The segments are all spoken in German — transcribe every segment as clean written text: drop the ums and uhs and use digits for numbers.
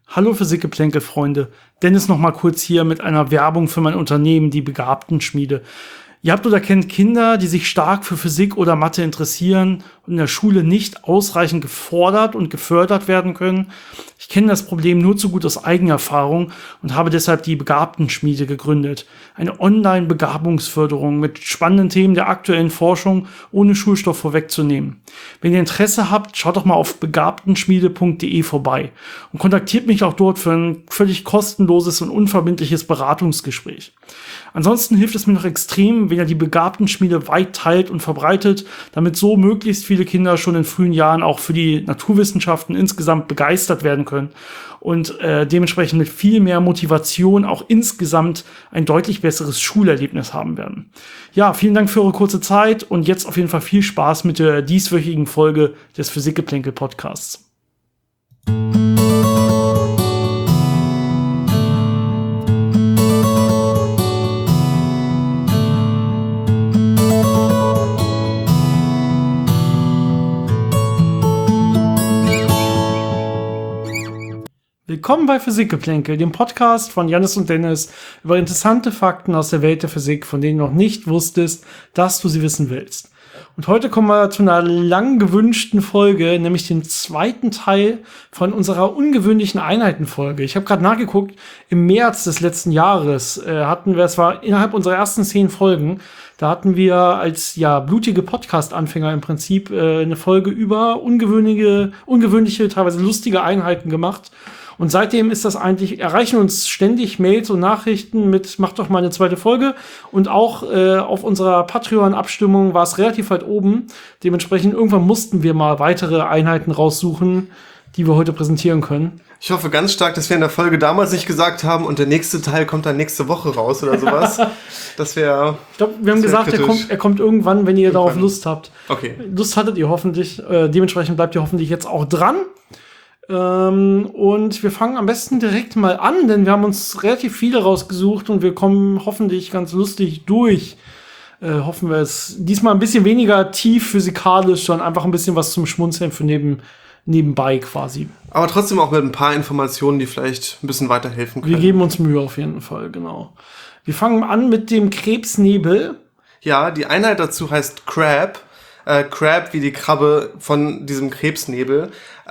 Hallo Physikgeplänkel-Freunde, Dennis noch mal kurz hier mit einer Werbung für mein Unternehmen, die Begabtenschmiede. Ihr habt oder kennt Kinder, die sich stark für Physik oder Mathe interessieren und in der Schule nicht ausreichend gefordert und gefördert werden können. Ich kenne das Problem nur zu gut aus eigener Erfahrung und habe deshalb die Begabtenschmiede gegründet. Eine Online-Begabungsförderung mit spannenden Themen der aktuellen Forschung, ohne Schulstoff vorwegzunehmen. Wenn ihr Interesse habt, schaut doch mal auf begabtenschmiede.de vorbei und kontaktiert mich auch dort für ein völlig kostenloses und unverbindliches Beratungsgespräch. Ansonsten hilft es mir noch extrem, wenn ihr die Begabtenschmiede weit teilt und verbreitet, damit so möglichst viele Kinder schon in frühen Jahren auch für die Naturwissenschaften insgesamt begeistert werden können und dementsprechend mit viel mehr Motivation auch insgesamt ein deutlich besseres Schulerlebnis haben werden. Ja, vielen Dank für eure kurze Zeit und jetzt auf jeden Fall viel Spaß mit der dieswöchigen Folge des Physikgeplänkel-Podcasts. Willkommen bei Physikgeplänkel, dem Podcast von Jannis und Dennis über interessante Fakten aus der Welt der Physik, von denen du noch nicht wusstest, dass du sie wissen willst. Und heute kommen wir zu einer lang gewünschten Folge, nämlich dem zweiten Teil von unserer ungewöhnlichen Einheitenfolge. Ich habe gerade nachgeguckt, im März des letzten Jahres hatten wir, es war innerhalb unserer ersten 10 Folgen, da hatten wir als blutige Podcast-Anfänger im Prinzip eine Folge über ungewöhnliche, teilweise lustige Einheiten gemacht. Und seitdem ist das eigentlich, erreichen uns ständig Mails und Nachrichten mit, macht doch mal eine zweite Folge. Und auch auf unserer Patreon-Abstimmung war es relativ weit oben. Dementsprechend irgendwann mussten wir mal weitere Einheiten raussuchen, die wir heute präsentieren können. Ich hoffe ganz stark, dass wir in der Folge damals nicht gesagt haben, und der nächste Teil kommt dann nächste Woche raus oder sowas. Das wäre. Ich glaube, wir haben gesagt, er kommt irgendwann, wenn ihr darauf Lust habt. Okay. Lust hattet ihr hoffentlich. Dementsprechend bleibt ihr hoffentlich jetzt auch dran. Und wir fangen am besten direkt mal an, denn wir haben uns relativ viele rausgesucht und wir kommen hoffentlich ganz lustig durch. Hoffen wir es. Diesmal ein bisschen weniger tief physikalisch, sondern einfach ein bisschen was zum Schmunzeln für nebenbei quasi. Aber trotzdem auch mit ein paar Informationen, die vielleicht ein bisschen weiterhelfen können. Wir geben uns Mühe auf jeden Fall, genau. Wir fangen an mit dem Krebsnebel. Ja, die Einheit dazu heißt CRAB. CRAB wie die Krabbe von diesem Krebsnebel.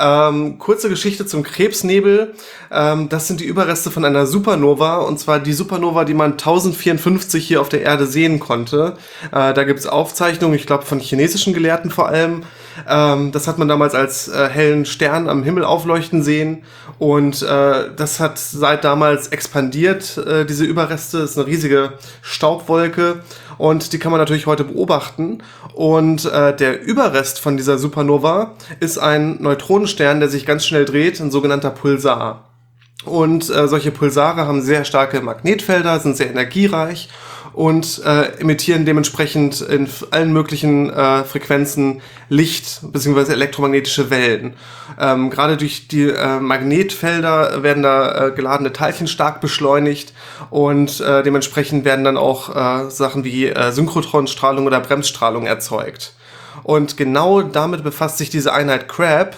Kurze Geschichte zum Krebsnebel. Das sind die Überreste von einer Supernova, und zwar die Supernova, die man 1054 hier auf der Erde sehen konnte. Da gibt's Aufzeichnungen, ich glaube von chinesischen Gelehrten vor allem. Das hat man damals als hellen Stern am Himmel aufleuchten sehen, und das hat seit damals expandiert, diese Überreste. Das ist eine riesige Staubwolke, und die kann man natürlich heute beobachten. Und der Überrest von dieser Supernova ist ein Neutronenstern, der sich ganz schnell dreht, ein sogenannter Pulsar. Und solche Pulsare haben sehr starke Magnetfelder, sind sehr energiereich und emittieren dementsprechend in allen möglichen Frequenzen Licht bzw. elektromagnetische Wellen. Gerade durch die Magnetfelder werden da geladene Teilchen stark beschleunigt, und dementsprechend werden dann auch Sachen wie Synchrotronstrahlung oder Bremsstrahlung erzeugt. Und genau damit befasst sich diese Einheit CRAB,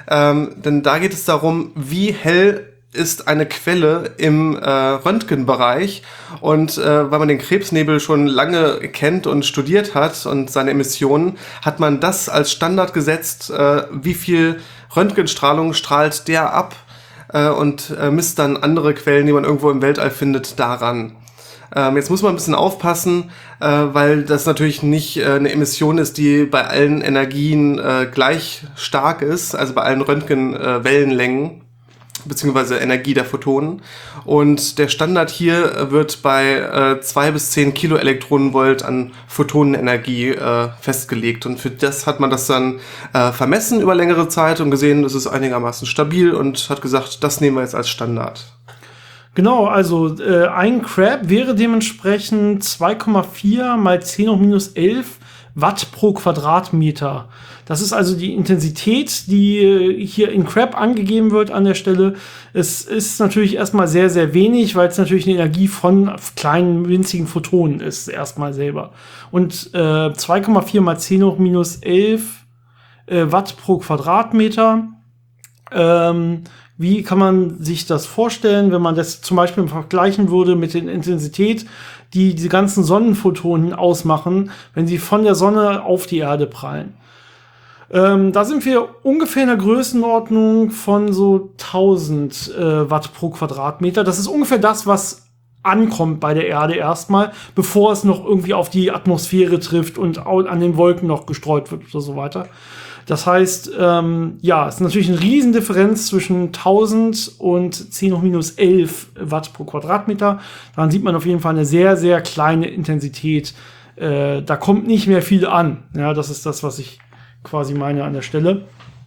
denn da geht es darum, wie hell ist eine Quelle im Röntgenbereich, und weil man den Krebsnebel schon lange kennt und studiert hat und seine Emissionen, hat man das als Standard gesetzt, wie viel Röntgenstrahlung strahlt der ab, und misst dann andere Quellen, die man irgendwo im Weltall findet, daran. Jetzt muss man ein bisschen aufpassen, weil das natürlich nicht eine Emission ist, die bei allen Energien gleich stark ist, also bei allen Röntgenwellenlängen beziehungsweise Energie der Photonen. Und der Standard hier wird bei 2 bis 10 Kiloelektronenvolt an Photonenenergie festgelegt. Und für das hat man das dann vermessen über längere Zeit und gesehen, das ist einigermaßen stabil, und hat gesagt, das nehmen wir jetzt als Standard. Genau, also ein CRAB wäre dementsprechend 2,4 mal 10 hoch minus 11 Watt pro Quadratmeter. Das ist also die Intensität, die hier in CRAB angegeben wird an der Stelle. Es ist natürlich erstmal sehr, sehr wenig, weil es natürlich eine Energie von kleinen, winzigen Photonen ist, erstmal selber. Und 2,4 mal 10 hoch minus 11 Watt pro Quadratmeter Wie kann man sich das vorstellen, wenn man das zum Beispiel vergleichen würde mit der Intensität, die diese ganzen Sonnenphotonen ausmachen, wenn sie von der Sonne auf die Erde prallen? Da sind wir ungefähr in der Größenordnung von so 1000 Watt pro Quadratmeter. Das ist ungefähr das, was ankommt bei der Erde erstmal, bevor es noch irgendwie auf die Atmosphäre trifft und an den Wolken noch gestreut wird oder so weiter. Das heißt, es ist natürlich eine Riesendifferenz zwischen 1000 und 10 hoch minus 11 Watt pro Quadratmeter. Daran sieht man auf jeden Fall eine sehr, sehr kleine Intensität. Da kommt nicht mehr viel an. Ja, das ist das, was ich quasi meine an der Stelle.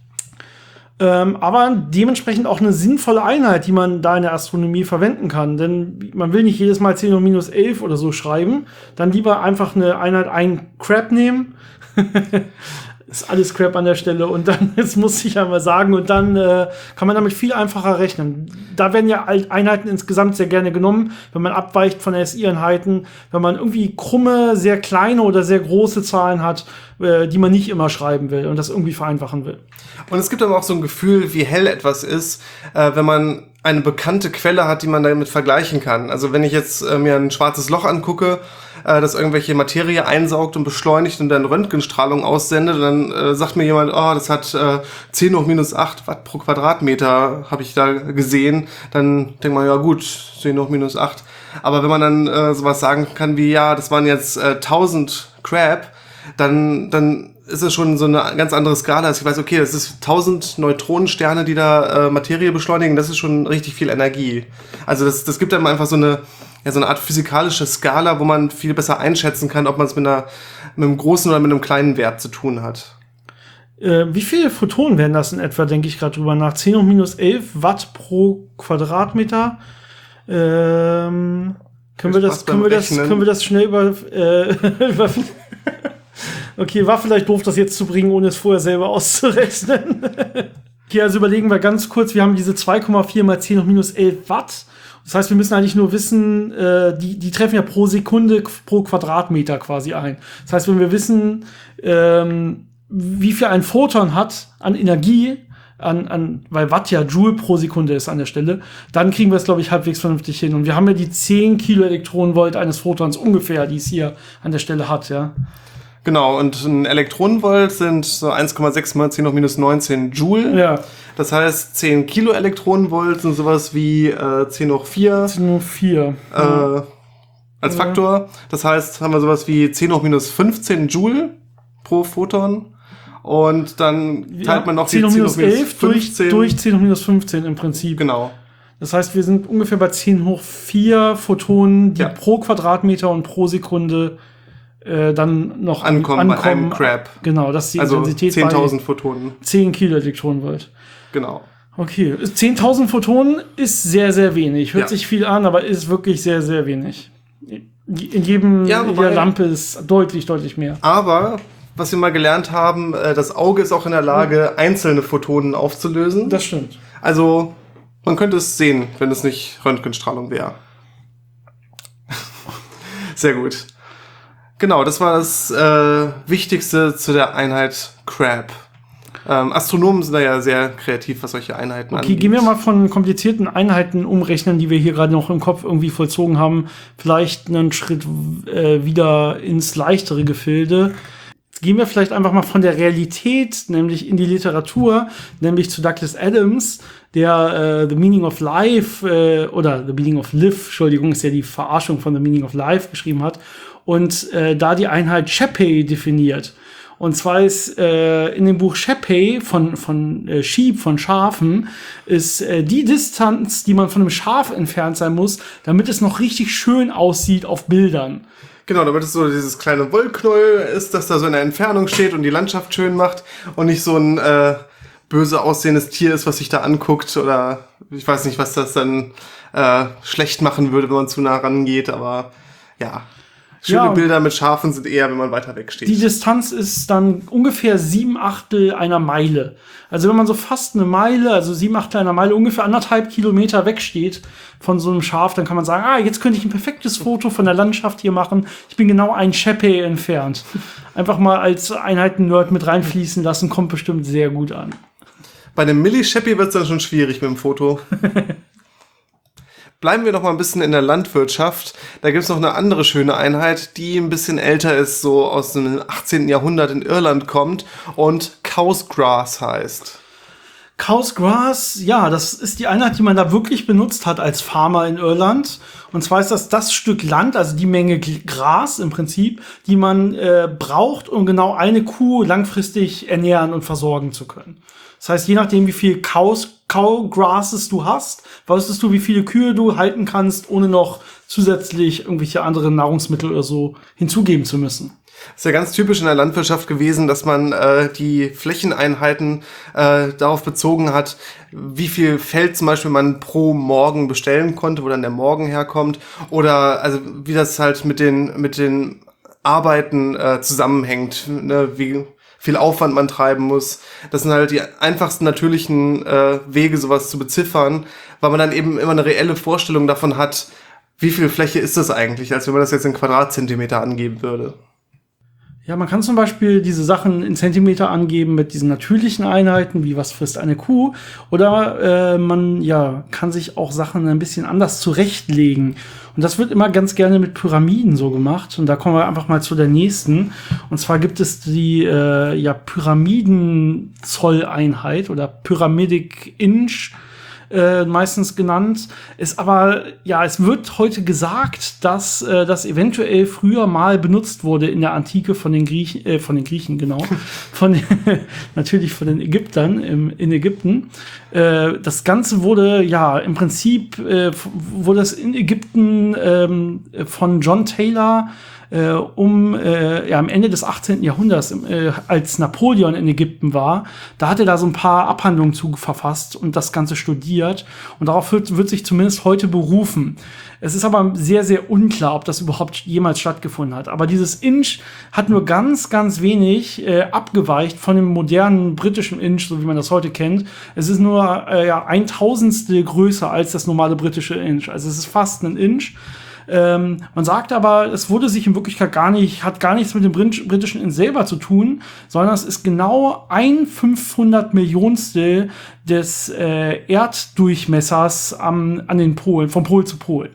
Aber dementsprechend auch eine sinnvolle Einheit, die man da in der Astronomie verwenden kann. Denn man will nicht jedes Mal 10 hoch minus 11 oder so schreiben. Dann lieber einfach eine Einheit, ein Crap nehmen. Ist alles Crap an der Stelle. Und dann, das muss ich einmal sagen, und dann kann man damit viel einfacher rechnen. Da werden ja Einheiten insgesamt sehr gerne genommen, wenn man abweicht von SI-Einheiten, wenn man irgendwie krumme, sehr kleine oder sehr große Zahlen hat, die man nicht immer schreiben will und das irgendwie vereinfachen will. Und es gibt aber auch so ein Gefühl, wie hell etwas ist, wenn man eine bekannte Quelle hat, die man damit vergleichen kann. Also wenn ich jetzt mir ein schwarzes Loch angucke, das irgendwelche Materie einsaugt und beschleunigt und dann Röntgenstrahlung aussendet, dann sagt mir jemand, oh, das hat 10 hoch minus 8 Watt pro Quadratmeter, habe ich da gesehen. Dann denkt man, ja gut, 10 hoch minus 8. Aber wenn man dann sowas sagen kann wie, ja, das waren jetzt 1000 Crab, dann ist es schon so eine ganz andere Skala. Also ich weiß, okay, das ist 1000 Neutronensterne, die da Materie beschleunigen. Das ist schon richtig viel Energie. Also das gibt einem einfach so eine Art physikalische Skala, wo man viel besser einschätzen kann, ob man es mit einem großen oder mit einem kleinen Wert zu tun hat. Wie viele Photonen werden das in etwa, denke ich gerade drüber nach? 10 hoch minus 11 Watt pro Quadratmeter. Können wir das schnell über Okay, war vielleicht doof, das jetzt zu bringen, ohne es vorher selber auszurechnen. Okay, also überlegen wir ganz kurz, wir haben diese 2,4 mal 10 hoch minus 11 Watt. Das heißt, wir müssen eigentlich nur wissen, die treffen ja pro Sekunde pro Quadratmeter quasi ein. Das heißt, wenn wir wissen, wie viel ein Photon hat an Energie, weil Watt ja Joule pro Sekunde ist an der Stelle, dann kriegen wir es, glaube ich, halbwegs vernünftig hin. Und wir haben ja die 10 Kiloelektronenvolt eines Photons ungefähr, die es hier an der Stelle hat, ja. Genau, und ein Elektronenvolt sind so 1,6 mal 10 hoch minus 19 Joule. Ja. Das heißt, 10 Kiloelektronenvolt sind sowas wie 10 hoch 4. 10 hoch 4. Als Faktor. Das heißt, haben wir sowas wie 10 hoch minus 15 Joule pro Photon. Und dann teilt man noch 10 die hoch minus 11 15 durch 10 hoch minus 15 im Prinzip. Genau. Das heißt, wir sind ungefähr bei 10 hoch 4 Photonen, die pro Quadratmeter und pro Sekunde dann noch ankommen bei einem Crab. Genau, das ist die also Intensität 10.000 Photonen. 10 Kiloelektronenvolt. Genau. Okay, 10.000 Photonen ist sehr, sehr wenig. Hört sich viel an, aber ist wirklich sehr, sehr wenig. In jeder Lampe ist deutlich, deutlich mehr. Aber, was wir mal gelernt haben, das Auge ist auch in der Lage, einzelne Photonen aufzulösen. Das stimmt. Also, man könnte es sehen, wenn es nicht Röntgenstrahlung wäre. Sehr gut. Genau, das war das Wichtigste zu der Einheit Crab. Astronomen sind da ja sehr kreativ, was solche Einheiten angeht. Okay, gehen wir mal von komplizierten Einheiten umrechnen, die wir hier gerade noch im Kopf irgendwie vollzogen haben, vielleicht einen Schritt wieder ins leichtere Gefilde. Jetzt gehen wir vielleicht einfach mal von der Realität, nämlich in die Literatur, nämlich zu Douglas Adams, der The Meaning of Life oder The Meaning of Live, Entschuldigung, ist ja die Verarschung von The Meaning of Life geschrieben hat und da die Einheit Sheppey definiert. Und zwar ist in dem Buch Sheppey von Sheep, von Schafen, ist die Distanz, die man von einem Schaf entfernt sein muss, damit es noch richtig schön aussieht auf Bildern. Genau, damit es so dieses kleine Wollknäuel ist, das da so in der Entfernung steht und die Landschaft schön macht und nicht so ein böse aussehendes Tier ist, was sich da anguckt oder ich weiß nicht, was das dann schlecht machen würde, wenn man zu nah rangeht, aber ja. Schöne Bilder mit Schafen sind eher, wenn man weiter weg steht. Die Distanz ist dann ungefähr 7/8 einer Meile. Also wenn man so fast eine Meile, also 7/8 einer Meile, ungefähr 1,5 Kilometer wegsteht von so einem Schaf, dann kann man sagen, jetzt könnte ich ein perfektes Foto von der Landschaft hier machen. Ich bin genau ein Sheppey entfernt. Einfach mal als Einheiten-Nerd mit reinfließen lassen, kommt bestimmt sehr gut an. Bei dem Millischippy wird es dann schon schwierig mit dem Foto. Bleiben wir noch mal ein bisschen in der Landwirtschaft. Da gibt es noch eine andere schöne Einheit, die ein bisschen älter ist, so aus dem 18. Jahrhundert in Irland kommt und Cow's Grass heißt. Cow's Grass, ja, das ist die Einheit, die man da wirklich benutzt hat als Farmer in Irland. Und zwar ist das Stück Land, also die Menge Gras im Prinzip, die man braucht, um genau eine Kuh langfristig ernähren und versorgen zu können. Das heißt, je nachdem, wie viel Cowgrasses du hast, weißt du, wie viele Kühe du halten kannst, ohne noch zusätzlich irgendwelche anderen Nahrungsmittel oder so hinzugeben zu müssen. Das ist ja ganz typisch in der Landwirtschaft gewesen, dass man die Flächeneinheiten darauf bezogen hat, wie viel Feld zum Beispiel man pro Morgen bestellen konnte, wo dann der Morgen herkommt, oder also wie das halt mit den Arbeiten zusammenhängt, ne? Wie viel Aufwand man treiben muss. Das sind halt die einfachsten natürlichen Wege, sowas zu beziffern, weil man dann eben immer eine reelle Vorstellung davon hat, wie viel Fläche ist das eigentlich, als wenn man das jetzt in Quadratzentimeter angeben würde. Ja, man kann zum Beispiel diese Sachen in Zentimeter angeben mit diesen natürlichen Einheiten, wie was frisst eine Kuh. Oder man kann sich auch Sachen ein bisschen anders zurechtlegen. Und das wird immer ganz gerne mit Pyramiden so gemacht. Und da kommen wir einfach mal zu der nächsten. Und zwar gibt es die Pyramidenzolleinheit oder Pyramidic Inch. Meistens genannt, ist aber, es wird heute gesagt, dass das eventuell früher mal benutzt wurde in der Antike von den Griechen, genau, natürlich von den Ägyptern in Ägypten. Das Ganze wurde, im Prinzip wurde es in Ägypten von John Taylor am Ende des 18. Jahrhunderts, als Napoleon in Ägypten war, da hat er da so ein paar Abhandlungen zu verfasst und das Ganze studiert. Und darauf wird sich zumindest heute berufen. Es ist aber sehr, sehr unklar, ob das überhaupt jemals stattgefunden hat. Aber dieses Inch hat nur ganz, ganz wenig abgeweicht von dem modernen britischen Inch, so wie man das heute kennt. Es ist nur 1/1000 größer als das normale britische Inch. Also es ist fast ein Inch. Man sagt aber, es wurde sich in Wirklichkeit hat gar nichts mit dem britischen Inch selber zu tun, sondern es ist genau 1/500 Millionstel des Erddurchmessers an den Polen, vom Pol zu Pol.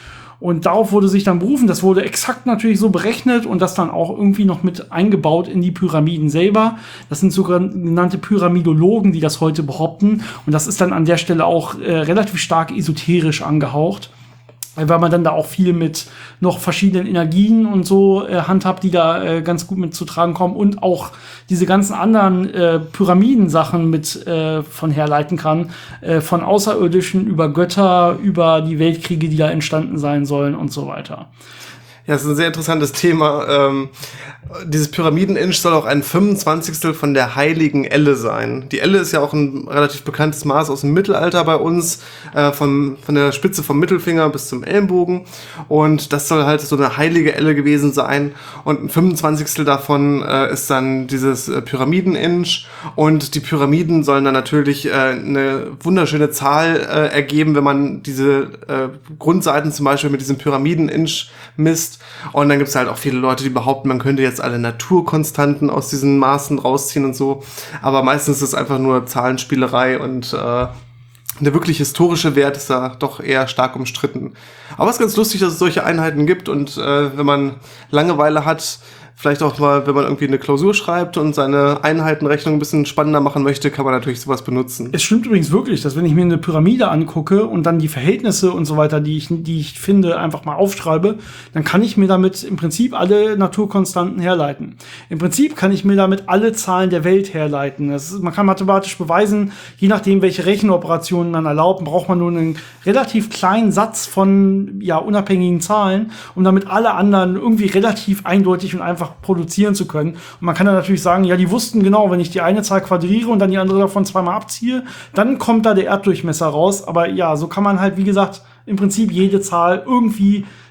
Und darauf wurde sich dann berufen. Das wurde exakt natürlich so berechnet und das dann auch irgendwie noch mit eingebaut in die Pyramiden selber. Das sind sogenannte Pyramidologen, die das heute behaupten. Und das ist dann an der Stelle auch relativ stark esoterisch angehaucht, weil man dann da auch viel mit noch verschiedenen Energien und so handhabt, die da ganz gut mit zu tragen kommen und auch diese ganzen anderen Pyramidensachen mit von herleiten kann, von Außerirdischen über Götter, über die Weltkriege, die da entstanden sein sollen und so weiter. Ja, das ist ein sehr interessantes Thema. Dieses Pyramiden-Inch soll auch ein 25. von der heiligen Elle sein. Die Elle ist ja auch ein relativ bekanntes Maß aus dem Mittelalter bei uns, von der Spitze vom Mittelfinger bis zum Ellenbogen. Und das soll halt so eine heilige Elle gewesen sein. Und ein 25. davon ist dann dieses Pyramiden-Inch. Und die Pyramiden sollen dann natürlich eine wunderschöne Zahl ergeben, wenn man diese Grundseiten zum Beispiel mit diesem Pyramiden-Inch misst. Und dann gibt es halt auch viele Leute, die behaupten, man könnte jetzt alle Naturkonstanten aus diesen Maßen rausziehen und so. Aber meistens ist es einfach nur Zahlenspielerei und der wirklich historische Wert ist da doch eher stark umstritten. Aber es ist ganz lustig, dass es solche Einheiten gibt und wenn man Langeweile hat, vielleicht auch mal, wenn man irgendwie eine Klausur schreibt und seine Einheitenrechnung ein bisschen spannender machen möchte, kann man natürlich sowas benutzen. Es stimmt übrigens wirklich, dass wenn ich mir eine Pyramide angucke und dann die Verhältnisse und so weiter, die ich finde, einfach mal aufschreibe, dann kann ich mir damit im Prinzip alle Naturkonstanten herleiten. Im Prinzip kann ich mir damit alle Zahlen der Welt herleiten. Man kann mathematisch beweisen, je nachdem, welche Rechenoperationen man erlaubt, braucht man nur einen relativ kleinen Satz von unabhängigen Zahlen, um damit alle anderen irgendwie relativ eindeutig und einfach produzieren zu können. Und man kann dann natürlich sagen, die wussten genau, wenn ich die eine Zahl quadriere und dann die andere davon zweimal abziehe, dann kommt da der Erddurchmesser raus. Aber so kann man halt, wie gesagt, im Prinzip jede Zahl irgendwie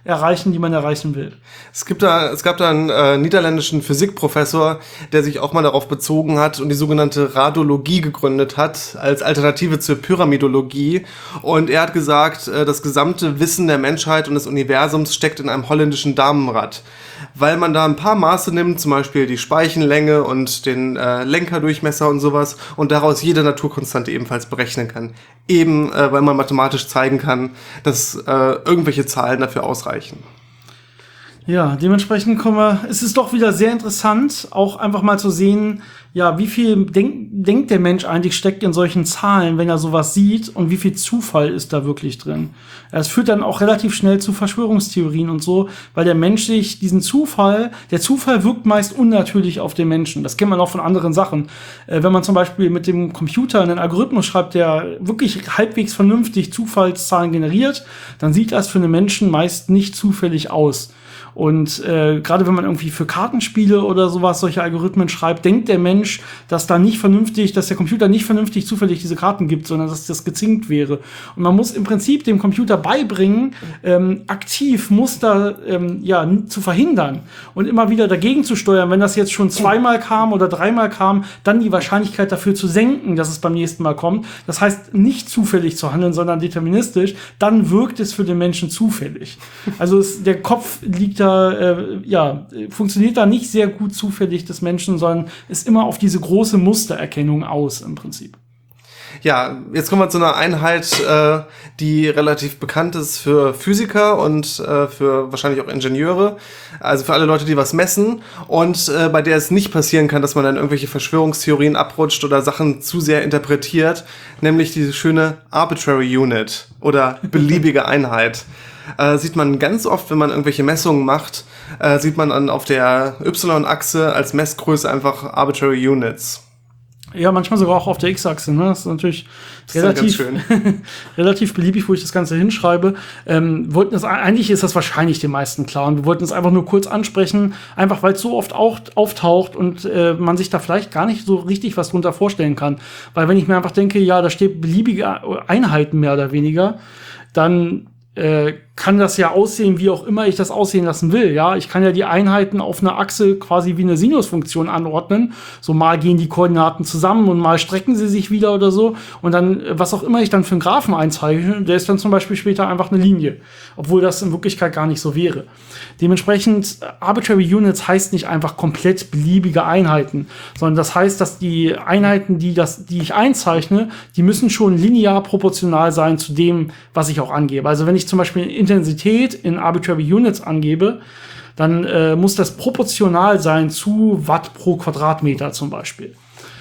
erreichen, die man erreichen will. Es gab da einen niederländischen Physikprofessor, der sich auch mal darauf bezogen hat und die sogenannte Radologie gegründet hat, als Alternative zur Pyramidologie. Und er hat gesagt, das gesamte Wissen der Menschheit und des Universums steckt in einem holländischen Damenrad. Weil man da ein paar Maße nimmt, zum Beispiel die Speichenlänge und den Lenkerdurchmesser und sowas, und daraus jede Naturkonstante ebenfalls berechnen kann. Eben, weil man mathematisch zeigen kann, dass irgendwelche Zahlen dafür ausreichen. Ja, dementsprechend es ist doch wieder sehr interessant, auch einfach mal zu sehen, ja, wie viel denkt der Mensch eigentlich steckt in solchen Zahlen, wenn er sowas sieht, und wie viel Zufall ist da wirklich drin. Es führt dann auch relativ schnell zu Verschwörungstheorien und so, weil der Mensch sich der Zufall wirkt meist unnatürlich auf den Menschen. Das kennt man auch von anderen Sachen. Wenn man zum Beispiel mit dem Computer einen Algorithmus schreibt, der wirklich halbwegs vernünftig Zufallszahlen generiert, dann sieht das für einen Menschen meist nicht zufällig aus. Und gerade wenn man irgendwie für Kartenspiele oder sowas solche Algorithmen schreibt, denkt der Mensch, dass der Computer nicht vernünftig zufällig diese Karten gibt, sondern dass das gezinkt wäre. Und man muss im Prinzip dem Computer beibringen, aktiv Muster zu verhindern und immer wieder dagegen zu steuern. Wenn das jetzt schon 2-mal kam oder 3-mal kam, dann die Wahrscheinlichkeit dafür zu senken, dass es beim nächsten Mal kommt. Das heißt, nicht zufällig zu handeln, sondern deterministisch. Dann wirkt es für den Menschen zufällig. Also der Kopf funktioniert da nicht sehr gut zufällig des Menschen, sondern ist immer auf diese große Mustererkennung aus im Prinzip. Ja, jetzt kommen wir zu einer Einheit, die relativ bekannt ist für Physiker und für wahrscheinlich auch Ingenieure, also für alle Leute, die was messen, und bei der es nicht passieren kann, dass man dann irgendwelche Verschwörungstheorien abrutscht oder Sachen zu sehr interpretiert, nämlich diese schöne Arbitrary Unit oder beliebige Einheit. Sieht man ganz oft, wenn man irgendwelche Messungen macht, sieht man dann auf der Y-Achse als Messgröße einfach Arbitrary Units. Ja, manchmal sogar auch auf der X-Achse, ne? Das ist natürlich relativ beliebig, wo ich das Ganze hinschreibe. Eigentlich ist das wahrscheinlich den meisten klar, und wir wollten es einfach nur kurz ansprechen, einfach weil es so oft auch auftaucht und man sich da vielleicht gar nicht so richtig was drunter vorstellen kann. Weil wenn ich mir einfach denke, ja, da steht beliebige Einheiten mehr oder weniger, dann kann das ja aussehen, wie auch immer ich das aussehen lassen will. Ja, ich kann ja die Einheiten auf einer Achse quasi wie eine Sinusfunktion anordnen. So mal gehen die Koordinaten zusammen und mal strecken sie sich wieder oder so. Und dann, was auch immer ich dann für einen Graphen einzeichne, der ist dann zum Beispiel später einfach eine Linie. Obwohl das in Wirklichkeit gar nicht so wäre. Dementsprechend, Arbitrary Units heißt nicht einfach komplett beliebige Einheiten, sondern das heißt, dass die Einheiten, die ich einzeichne, die müssen schon linear proportional sein zu dem, was ich auch angebe. Also wenn ich zum Beispiel Intensität in Arbitrary Units angebe, dann muss das proportional sein zu Watt pro Quadratmeter zum Beispiel.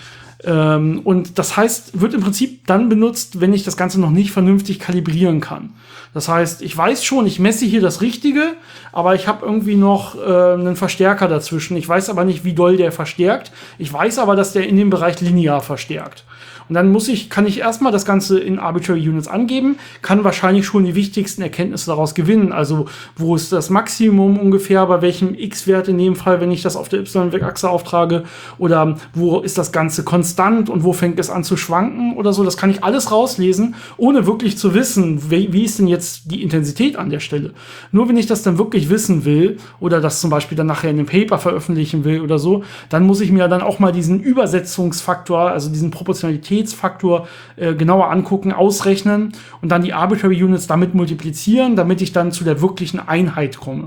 Und das heißt, wird im Prinzip dann benutzt, wenn ich das Ganze noch nicht vernünftig kalibrieren kann. Das heißt, ich weiß schon, ich messe hier das Richtige, aber ich habe irgendwie noch einen Verstärker dazwischen. Ich weiß aber nicht, wie doll der verstärkt. Ich weiß aber, dass der in dem Bereich linear verstärkt. Und dann kann ich erstmal das Ganze in Arbitrary Units angeben, kann wahrscheinlich schon die wichtigsten Erkenntnisse daraus gewinnen. Also, wo ist das Maximum ungefähr, bei welchem X-Wert in dem Fall, wenn ich das auf der Y-Achse auftrage, oder wo ist das Ganze konstant und wo fängt es an zu schwanken oder so. Das kann ich alles rauslesen, ohne wirklich zu wissen, wie ist denn jetzt die Intensität an der Stelle. Nur wenn ich das dann wirklich wissen will oder das zum Beispiel dann nachher in einem Paper veröffentlichen will oder so, dann muss ich mir dann auch mal diesen Übersetzungsfaktor, also diesen Proportionalitätsfaktor genauer angucken, ausrechnen und dann die Arbitrary Units damit multiplizieren, damit ich dann zu der wirklichen Einheit komme.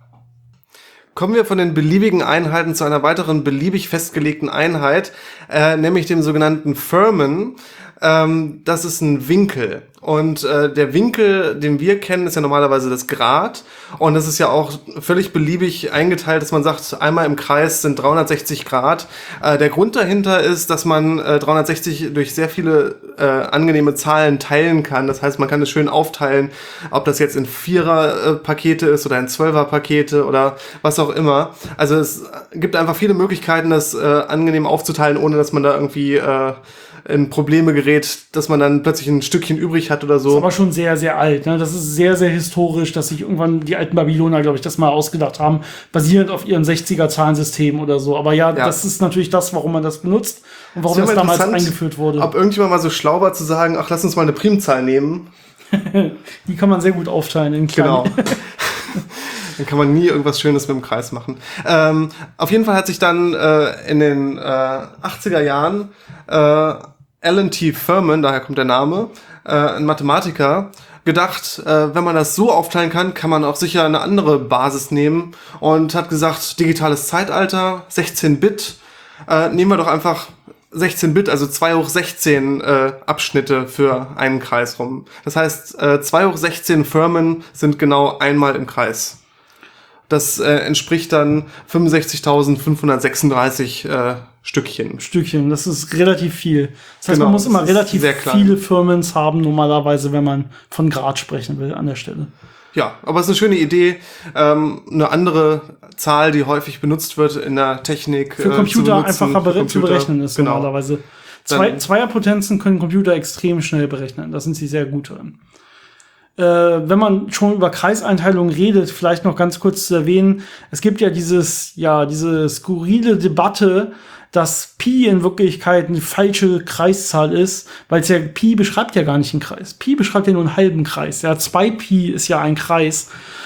Kommen wir von den beliebigen Einheiten zu einer weiteren beliebig festgelegten Einheit, nämlich dem sogenannten Fermat. Das ist ein Winkel. Und der Winkel, den wir kennen, ist ja normalerweise das Grad. Und das ist ja auch völlig beliebig eingeteilt, dass man sagt, einmal im Kreis sind 360 Grad. Der Grund dahinter ist, dass man 360 durch sehr viele angenehme Zahlen teilen kann. Das heißt, man kann es schön aufteilen, ob das jetzt in 4er-Pakete ist oder in 12er-Pakete oder was auch immer. Also es gibt einfach viele Möglichkeiten, das angenehm aufzuteilen, ohne dass man da irgendwie in Probleme gerät, dass man dann plötzlich ein Stückchen übrig hat oder so. Das ist aber schon sehr, sehr alt. Ne? Das ist sehr, sehr historisch, dass sich irgendwann die alten Babyloner, glaube ich, das mal ausgedacht haben, basierend auf ihrem 60er-Zahlensystem oder so. Aber ja, das ist natürlich das, warum man das benutzt und warum das damals eingeführt wurde. Ob irgendjemand mal so schlau war zu sagen, ach, lass uns mal eine Primzahl nehmen. Die kann man sehr gut aufteilen in kleine. Genau. Dann kann man nie irgendwas Schönes mit dem Kreis machen. Auf jeden Fall hat sich dann in den 80er Jahren Alan T. Fuhrman, daher kommt der Name, ein Mathematiker, gedacht, wenn man das so aufteilen kann, kann man auch sicher eine andere Basis nehmen und hat gesagt, digitales Zeitalter, 16-Bit, nehmen wir doch einfach 16-Bit, also 2 hoch 16 Abschnitte für einen Kreis rum. Das heißt, 2 hoch 16 Firmen sind genau einmal im Kreis. Das entspricht dann 65.536 Stückchen. Das ist relativ viel. Das heißt, Genau, man muss immer das ist relativ sehr klein. viele Firmens haben, normalerweise, wenn man von Grad sprechen will an der Stelle. Ja, aber es ist eine schöne Idee. Eine andere Zahl, die häufig benutzt wird in der Technik. Für Computer einfacher für zu berechnen ist genau. normalerweise. Dann- Zweierpotenzen können Computer extrem schnell berechnen. Da sind sie sehr gut drin. Wenn man schon über Kreiseinteilung redet, vielleicht noch ganz kurz zu erwähnen, es gibt ja diese skurrile Debatte, dass Pi in Wirklichkeit eine falsche Kreiszahl ist, weil es ja, Pi beschreibt ja gar nicht einen Kreis. Pi beschreibt ja nur einen halben Kreis. Ja, 2 Pi ist ja ein Kreis.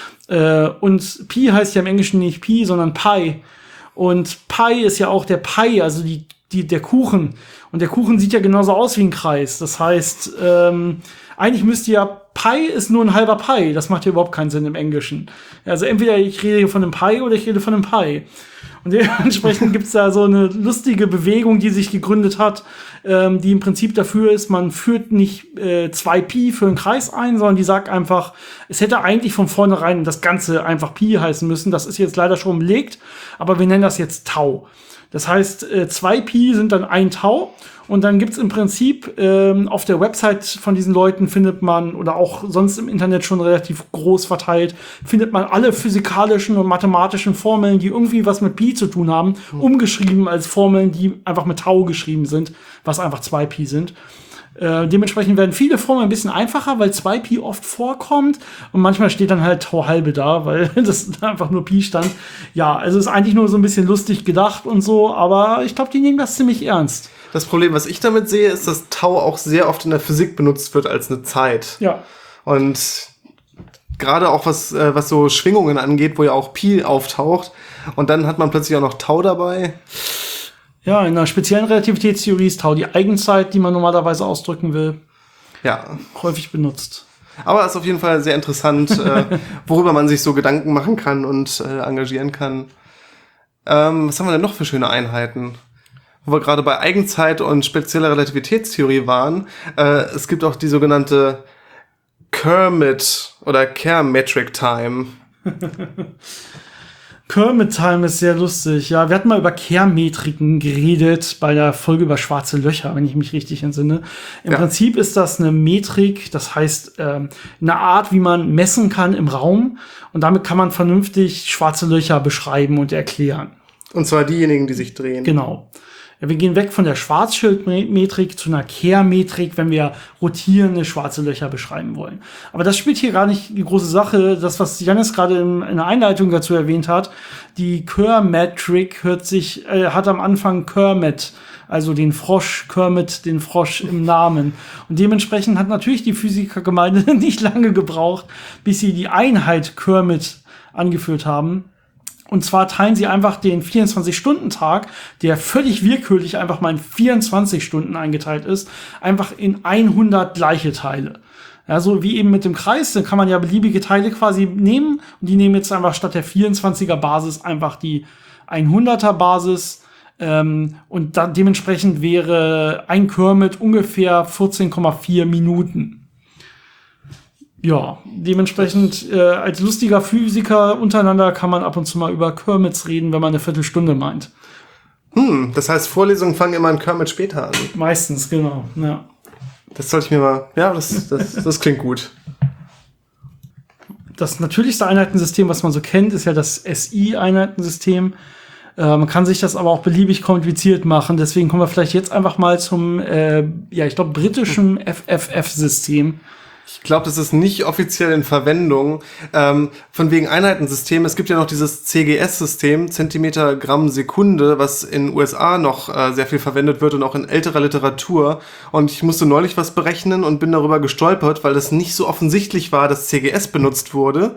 Und Pi heißt ja im Englischen nicht Pi, sondern Pi. Und Pi ist ja auch der Pie, also der Kuchen. Und der Kuchen sieht ja genauso aus wie ein Kreis. Das heißt, eigentlich müsste ja Pi ist nur ein halber Pi. Das macht ja überhaupt keinen Sinn im Englischen. Also entweder ich rede hier von einem Pi oder ich rede von einem Pi. Und dementsprechend gibt's da so eine lustige Bewegung, die sich gegründet hat, die im Prinzip dafür ist, man führt nicht 2 Pi für einen Kreis ein, sondern die sagt einfach, es hätte eigentlich von vornherein das Ganze einfach Pi heißen müssen. Das ist jetzt leider schon belegt, aber wir nennen das jetzt Tau. Das heißt, 2 Pi sind dann 1 Tau. Und dann gibt's im Prinzip auf der Website von diesen Leuten findet man, oder auch sonst im Internet schon relativ groß verteilt, findet man alle physikalischen und mathematischen Formeln, die irgendwie was mit Pi zu tun haben, umgeschrieben als Formeln, die einfach mit Tau geschrieben sind, was einfach 2 Pi sind. Dementsprechend werden viele Formeln ein bisschen einfacher, weil 2 Pi oft vorkommt und manchmal steht dann halt Tau halbe da, weil das einfach nur Pi stand. Ja, also ist eigentlich nur so ein bisschen lustig gedacht und so, aber ich glaube, die nehmen das ziemlich ernst. Das Problem, was ich damit sehe, ist, dass Tau auch sehr oft in der Physik benutzt wird als eine Zeit. Ja. Und gerade auch was so Schwingungen angeht, wo ja auch Pi auftaucht. Und dann hat man plötzlich auch noch Tau dabei. Ja, in einer speziellen Relativitätstheorie ist Tau die Eigenzeit, die man normalerweise ausdrücken will. Ja. Häufig benutzt. Aber ist auf jeden Fall sehr interessant, worüber man sich so Gedanken machen kann und engagieren kann. Was haben wir denn noch für schöne Einheiten? Wo wir gerade bei Eigenzeit und spezieller Relativitätstheorie waren, es gibt auch die sogenannte Kermit oder Kerr-Metric Time. Kermit-Time ist sehr lustig. Ja, wir hatten mal über Kehrmetriken geredet bei der Folge über schwarze Löcher, wenn ich mich richtig entsinne. Im Prinzip ist das eine Metrik, das heißt eine Art, wie man messen kann im Raum. Und damit kann man vernünftig schwarze Löcher beschreiben und erklären. Und zwar diejenigen, die sich drehen. Genau. Ja, wir gehen weg von der Schwarzschildmetrik zu einer Kehrmetrik, wenn wir rotierende schwarze Löcher beschreiben wollen. Aber das spielt hier gar nicht die große Sache. Das, was Jannis gerade in der Einleitung dazu erwähnt hat, die Kerr-Metrik hat am Anfang Kermit, also den Frosch, Kermit, den Frosch im Namen. Und dementsprechend hat natürlich die Physikergemeinde nicht lange gebraucht, bis sie die Einheit Kermit angeführt haben. Und zwar teilen sie einfach den 24-Stunden-Tag, der völlig willkürlich einfach mal in 24 Stunden eingeteilt ist, einfach in 100 gleiche Teile. Ja, so wie eben mit dem Kreis, dann kann man ja beliebige Teile quasi nehmen und die nehmen jetzt einfach statt der 24er Basis einfach die 100er Basis und dann dementsprechend wäre ein Kermit ungefähr 14,4 Minuten. Ja, dementsprechend als lustiger Physiker untereinander kann man ab und zu mal über Kermits reden, wenn man eine Viertelstunde meint. Das heißt, Vorlesungen fangen immer ein Kermit später an. Meistens, genau. Ja. Das sollte ich mir mal... Ja, das klingt gut. Das natürlichste Einheitensystem, was man so kennt, ist ja das SI-Einheitensystem. Man kann sich das aber auch beliebig kompliziert machen. Deswegen kommen wir vielleicht jetzt einfach mal zum, ich glaube, britischen FFF-System. Ich glaube, das ist nicht offiziell in Verwendung. Von wegen Einheitensystem. Es gibt ja noch dieses CGS-System, Zentimeter, Gramm, Sekunde, was in den USA noch sehr viel verwendet wird und auch in älterer Literatur. Und ich musste neulich was berechnen und bin darüber gestolpert, weil das nicht so offensichtlich war, dass CGS benutzt wurde.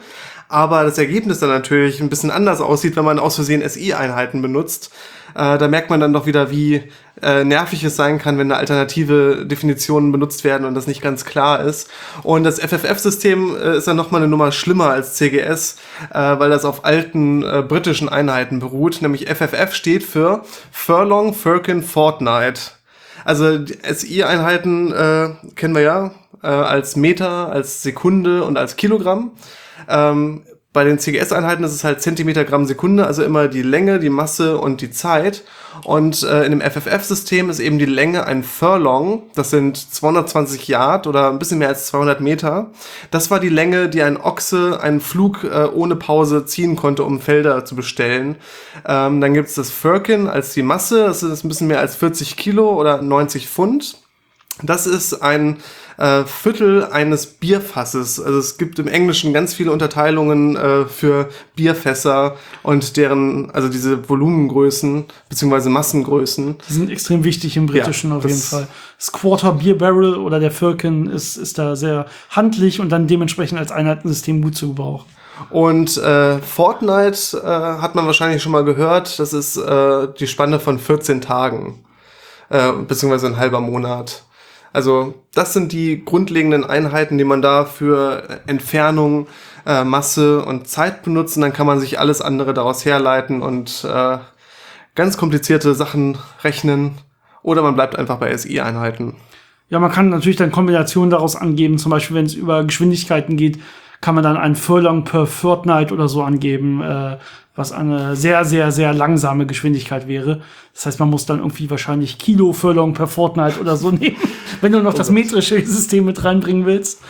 aber das Ergebnis dann natürlich ein bisschen anders aussieht, wenn man aus Versehen SI-Einheiten benutzt. Da merkt man dann doch wieder, wie nervig es sein kann, wenn da alternative Definitionen benutzt werden und das nicht ganz klar ist. Und das FFF-System ist dann nochmal eine Nummer schlimmer als CGS, weil das auf alten britischen Einheiten beruht. Nämlich FFF steht für Furlong, Firkin, Fortnight. Also die SI-Einheiten kennen wir ja als Meter, als Sekunde und als Kilogramm. Bei den CGS-Einheiten ist es halt Zentimeter, Gramm, Sekunde, also immer die Länge, die Masse und die Zeit. Und in dem FFF-System ist eben die Länge ein Furlong, das sind 220 Yard oder ein bisschen mehr als 200 Meter. Das war die Länge, die ein Ochse einen Flug ohne Pause ziehen konnte, um Felder zu bestellen. Dann gibt's das Firkin als die Masse, das ist ein bisschen mehr als 40 Kilo oder 90 Pfund. Das ist ein Viertel eines Bierfasses. Also es gibt im Englischen ganz viele Unterteilungen für Bierfässer und deren, also diese Volumengrößen beziehungsweise Massengrößen. Die sind extrem wichtig im Britischen auf jeden Fall. Das Quarter Beer Barrel oder der Firkin ist da sehr handlich und dann dementsprechend als Einheitensystem gut zu gebrauchen. Und Fortnite hat man wahrscheinlich schon mal gehört. Das ist die Spanne von 14 Tagen, beziehungsweise ein halber Monat. Also das sind die grundlegenden Einheiten, die man da für Entfernung, Masse und Zeit benutzt. Und dann kann man sich alles andere daraus herleiten und ganz komplizierte Sachen rechnen. Oder man bleibt einfach bei SI-Einheiten. Ja, man kann natürlich dann Kombinationen daraus angeben. Zum Beispiel, wenn es über Geschwindigkeiten geht, kann man dann ein Furlong per Fortnight oder so angeben, was eine sehr, sehr, sehr langsame Geschwindigkeit wäre. Das heißt, man muss dann irgendwie wahrscheinlich Kilo Furlong per Fortnight oder so nehmen, wenn du noch das metrische System mit reinbringen willst.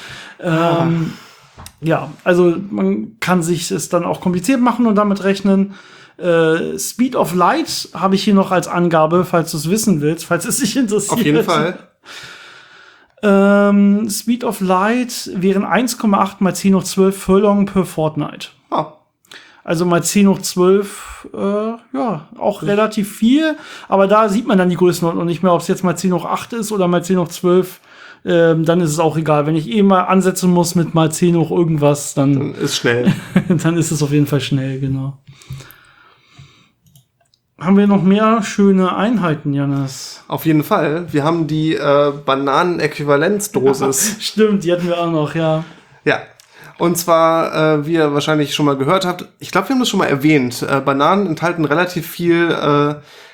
Ja, also man kann sich es dann auch kompliziert machen und damit rechnen. Speed of Light habe ich hier noch als Angabe, falls du es wissen willst, falls es dich interessiert. Auf jeden Fall. Speed of Light wären 1,8 mal 10 hoch 12 Furlong per Fortnight. Oh. Also mal 10 hoch 12, ja, auch relativ viel. Aber da sieht man dann die Größenordnung nicht mehr, ob es jetzt mal 10 hoch 8 ist oder mal 10 hoch 12. Dann ist es auch egal. Wenn ich mal ansetzen muss mit mal 10 hoch irgendwas, dann ist schnell. dann ist es auf jeden Fall schnell, genau. Haben wir noch mehr schöne Einheiten, Jannis? Auf jeden Fall. Wir haben die Bananen-Äquivalenzdosis. Stimmt, die hatten wir auch noch, ja. Ja. Und zwar, wie ihr wahrscheinlich schon mal gehört habt, ich glaube, wir haben das schon mal erwähnt, Bananen enthalten relativ viel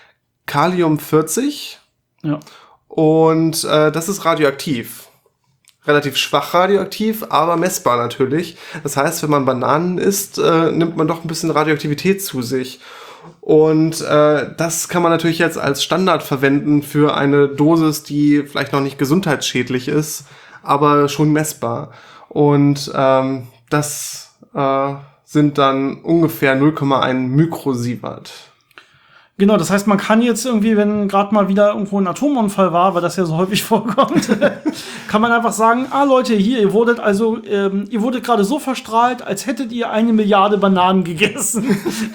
Kalium-40. Ja. Und das ist radioaktiv. Relativ schwach radioaktiv, aber messbar natürlich. Das heißt, wenn man Bananen isst, nimmt man doch ein bisschen Radioaktivität zu sich. Und das kann man natürlich jetzt als Standard verwenden für eine Dosis, die vielleicht noch nicht gesundheitsschädlich ist, aber schon messbar. Und das sind dann ungefähr 0,1 Mikrosievert. Genau, das heißt, man kann jetzt irgendwie, wenn gerade mal wieder irgendwo ein Atomunfall war, weil das ja so häufig vorkommt, kann man einfach sagen, Leute, hier, ihr wurdet gerade so verstrahlt, als hättet ihr 1 Milliarde Bananen gegessen.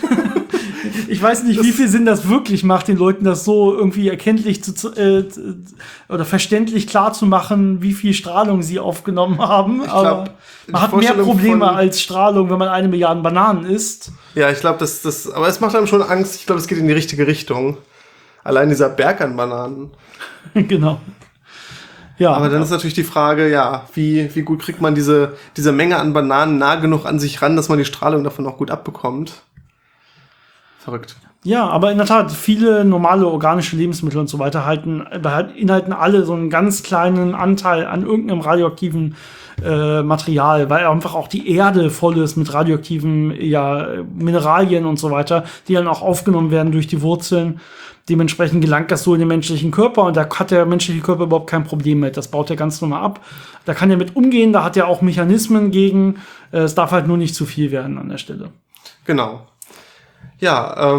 Ich weiß nicht, wie viel Sinn das wirklich macht, den Leuten das so irgendwie erkenntlich oder verständlich klar zu machen, wie viel Strahlung sie aufgenommen haben. Aber man hat mehr Probleme als Strahlung, wenn man 1 Milliarde Bananen isst. Ja, ich glaube, aber es macht einem schon Angst. Ich glaube, es geht in die richtige Richtung. Allein dieser Berg an Bananen. Genau. Ja. Aber dann ist natürlich die Frage, ja, wie gut kriegt man diese Menge an Bananen nah genug an sich ran, dass man die Strahlung davon auch gut abbekommt. Verrückt. Ja, aber in der Tat, viele normale organische Lebensmittel und so weiter inhalten alle so einen ganz kleinen Anteil an irgendeinem radioaktiven Material, weil einfach auch die Erde voll ist mit radioaktiven Mineralien und so weiter, die dann auch aufgenommen werden durch die Wurzeln. Dementsprechend gelangt das so in den menschlichen Körper und da hat der menschliche Körper überhaupt kein Problem mit. Das baut er ganz normal ab. Da kann er mit umgehen, da hat er auch Mechanismen gegen. Es darf halt nur nicht zu viel werden an der Stelle. Genau. Ja,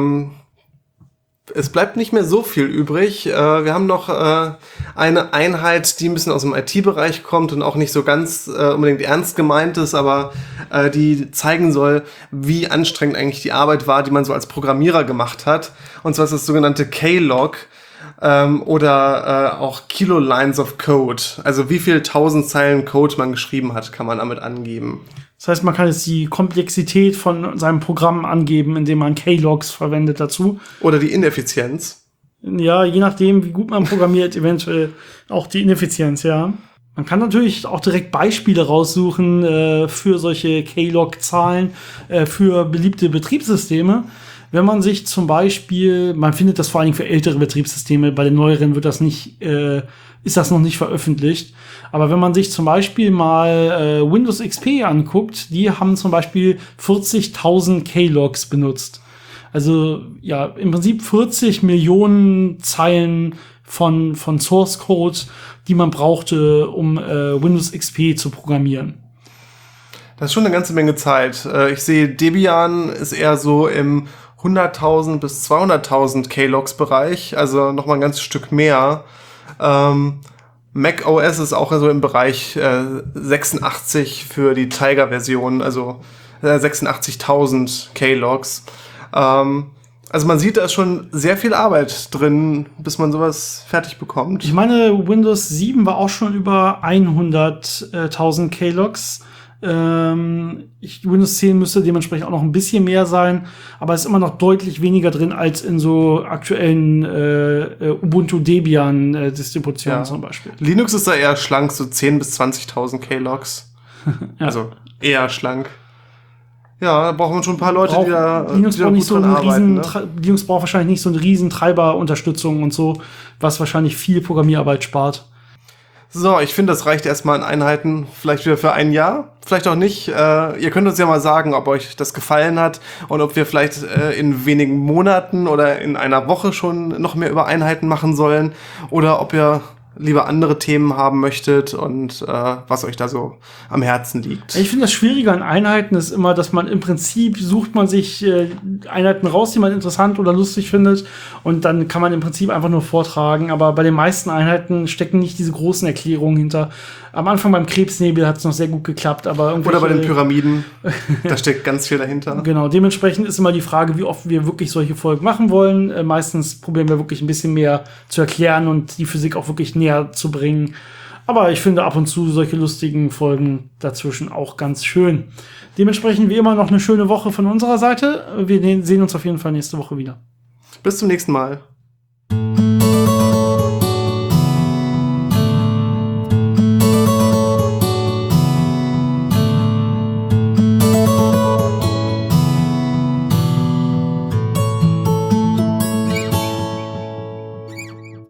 es bleibt nicht mehr so viel übrig. Wir haben noch eine Einheit, die ein bisschen aus dem IT-Bereich kommt und auch nicht so ganz unbedingt ernst gemeint ist, aber die zeigen soll, wie anstrengend eigentlich die Arbeit war, die man so als Programmierer gemacht hat. Und zwar ist das sogenannte K-Log. Oder auch Kilolines of Code. Also wie viel 1000 Zeilen Code man geschrieben hat, kann man damit angeben. Das heißt, man kann jetzt die Komplexität von seinem Programm angeben, indem man K-Logs verwendet dazu. Oder die Ineffizienz. Ja, je nachdem, wie gut man programmiert, eventuell auch die Ineffizienz, ja. Man kann natürlich auch direkt Beispiele raussuchen für solche K-Log-Zahlen für beliebte Betriebssysteme. Wenn man sich zum Beispiel, man findet das vor allen Dingen für ältere Betriebssysteme, bei den neueren wird das nicht, ist das noch nicht veröffentlicht. Aber wenn man sich zum Beispiel mal Windows XP anguckt, die haben zum Beispiel 40.000 K-Logs benutzt. Also ja, im Prinzip 40 Millionen Zeilen von Source Code, die man brauchte, um Windows XP zu programmieren. Das ist schon eine ganze Menge Zeit. Ich sehe, Debian ist eher so im 100.000 bis 200.000 K-Logs-Bereich, also noch mal ein ganzes Stück mehr. Mac OS ist auch so im Bereich 86 für die Tiger-Version, also 86.000 K-Logs. Also man sieht, da ist schon sehr viel Arbeit drin, bis man sowas fertig bekommt. Ich meine, Windows 7 war auch schon über 100.000 K-Logs. Windows 10 müsste dementsprechend auch noch ein bisschen mehr sein, aber es ist immer noch deutlich weniger drin als in so aktuellen Ubuntu Debian Distributionen zum Beispiel. Linux ist da eher schlank, so 10.000 bis 20.000 K-Logs. Ja. Also eher schlank. Ja, da brauchen wir schon ein paar Leute, die da Linux braucht nicht so einen arbeiten, ne? Linux braucht wahrscheinlich nicht so eine riesen Treiberunterstützung und so, was wahrscheinlich viel Programmierarbeit spart. So, ich finde, das reicht erstmal an Einheiten, vielleicht wieder für ein Jahr, vielleicht auch nicht. Ihr könnt uns ja mal sagen, ob euch das gefallen hat und ob wir vielleicht in wenigen Monaten oder in einer Woche schon noch mehr über Einheiten machen sollen oder ob ihr lieber andere Themen haben möchtet und was euch da so am Herzen liegt. Ich finde, das Schwierige an Einheiten ist immer, dass man im Prinzip sucht man sich Einheiten raus, die man interessant oder lustig findet und dann kann man im Prinzip einfach nur vortragen, aber bei den meisten Einheiten stecken nicht diese großen Erklärungen hinter. Am Anfang beim Krebsnebel hat es noch sehr gut geklappt, aber oder bei den Pyramiden, da steckt ganz viel dahinter. Genau, dementsprechend ist immer die Frage, wie oft wir wirklich solche Folgen machen wollen. Meistens probieren wir wirklich ein bisschen mehr zu erklären und die Physik auch wirklich näher zu bringen. Aber ich finde ab und zu solche lustigen Folgen dazwischen auch ganz schön. Dementsprechend wie immer noch eine schöne Woche von unserer Seite. Wir sehen uns auf jeden Fall nächste Woche wieder. Bis zum nächsten Mal.